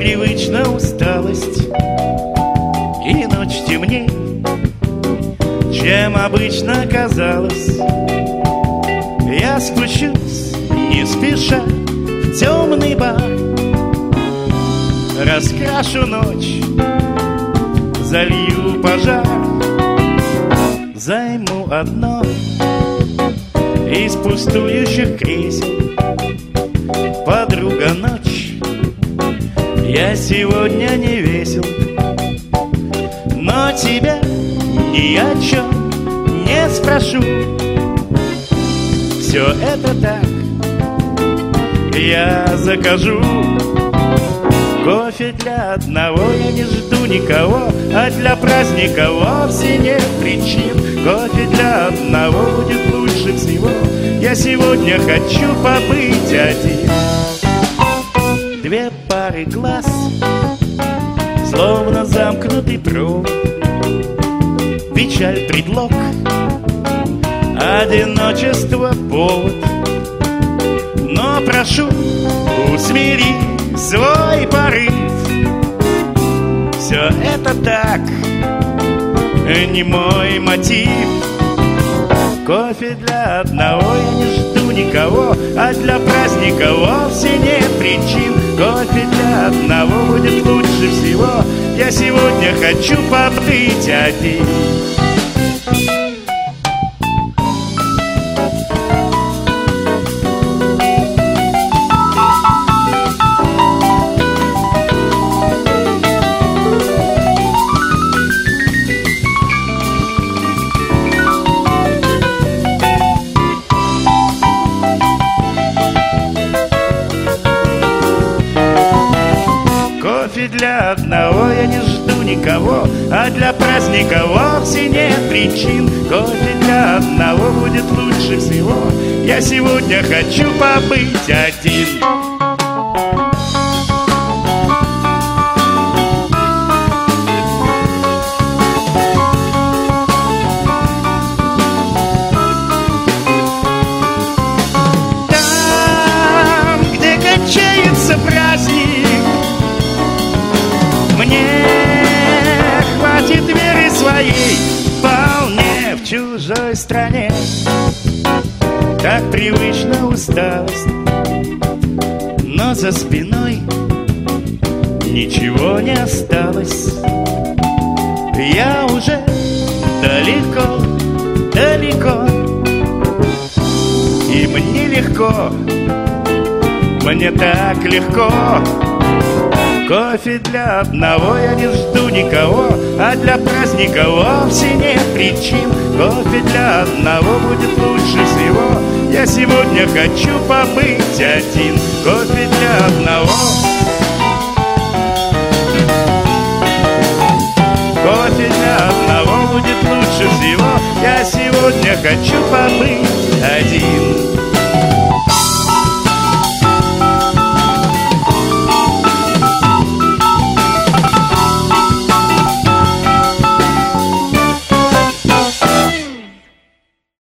привычна усталость, и ночь темней, чем обычно казалось. Я спущусь не спеша в темный бар, раскрашу ночь, залью пожар, займу одно из пустующих кресел. Подруга, ночь, я сегодня не весел, но тебя ни о чем не спрошу. Все это так, я закажу. Кофе для одного, я не жду никого, а для праздника вовсе нет причин. Кофе для одного будет лучше всего, я сегодня хочу побыть один. Две пары глаз, словно замкнутый провод. Печаль предлог, одиночество повод. Но прошу, усмири свой порыв. Все это так, не мой мотив. Кофе для одного, я не жду никого, а для праздника вовсе нет причин. Кофе для одного будет лучше всего, я сегодня хочу побыть один. Кофе для одного, я не жду никого, а для праздника вовсе нет причин. Кофе для одного будет лучше всего, я сегодня хочу побыть один. Там, где кончается праздник, мне хватит веры своей, вполне в чужой стране. Так привычна усталость, но за спиной ничего не осталось. Я уже далеко, далеко, и мне легко, мне так легко. Кофе для одного, я не жду никого, а для праздника вовсе нет причин. Кофе для одного будет лучше всего, я сегодня хочу побыть один. Кофе для одного, кофе для одного будет лучше всего, я сегодня хочу побыть один.